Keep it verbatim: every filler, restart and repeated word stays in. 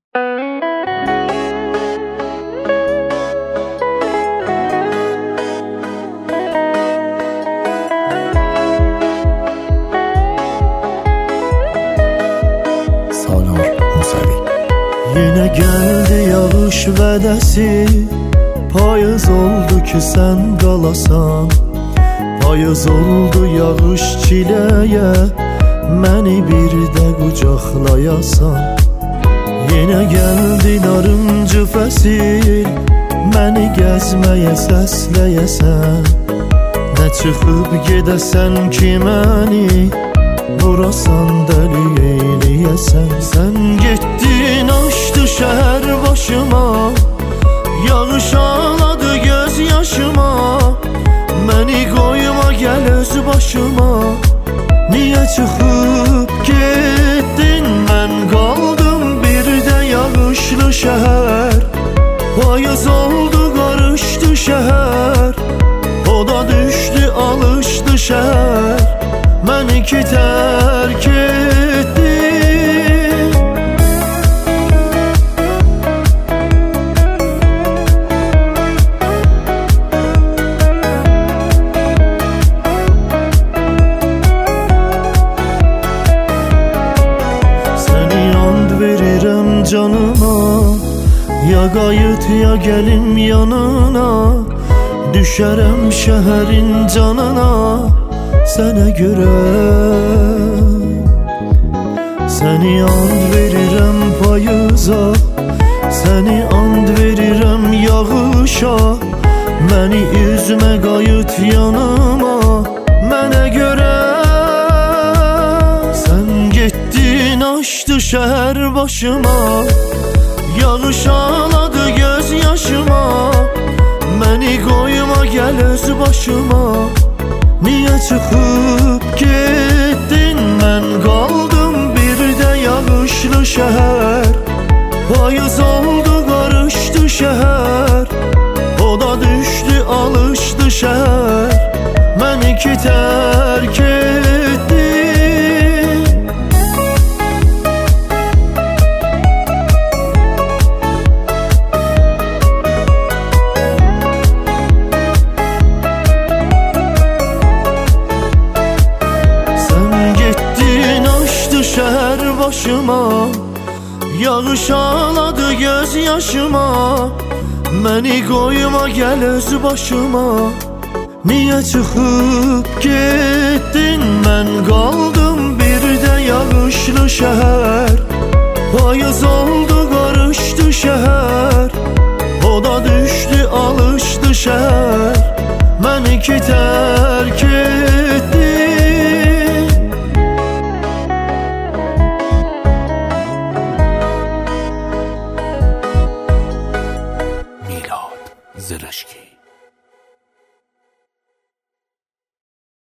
Yine geldi yağış vədəsi, payız oldu ki sen qalasan. Payız oldu yağış çiləyə, məni bir də qucaqlayasan. Yine geldi narıncı fəsil, məni gəzməyə səsləyəsən. Nə çıxıb gedəsən ki məni vurasan, dəli eyləyəsən. Sən getdin açdı şəhər başıma, yağış ağladı göz yaşıma. Məni qoyma gəl öz başıma, niyə çıxıb getdin? Mən qaldım bir də yağışlı şəhər. Payız oldu qarışdı şəhər, o da düşdü alışdı şəhər. Məni ki tərk etdi. Səni and verirəm canıma, ya qayıt ya gəlim yanına. Düşərəm şəhərin canına sənə görə. Səni and verirəm payıza, səni and verirəm yağışa. Məni üzmə qayıt yanıma, mənə görə. Sən getdin açdı şəhər başıma, yağış ağladı göz yaşıma. Məni qoyma gəl öz başıma, niyə çıxıb getdin? Mən qaldım bir də yağışlı şəhər. Payız oldu qarışdı şəhər, o da düşdü alışdı şəhər. Məni ki tərk etdi. Şəhər başıma, yağış ağladı göz yaşıma. Məni qoyma gəl öz başıma, niyə çıxıb getdin? Mən qaldım bir də yağışlı şəhər. Payız oldu qarışdı şəhər, o da düşdü alışdı şəhər. Məni ki tərk etdi. Zırışki.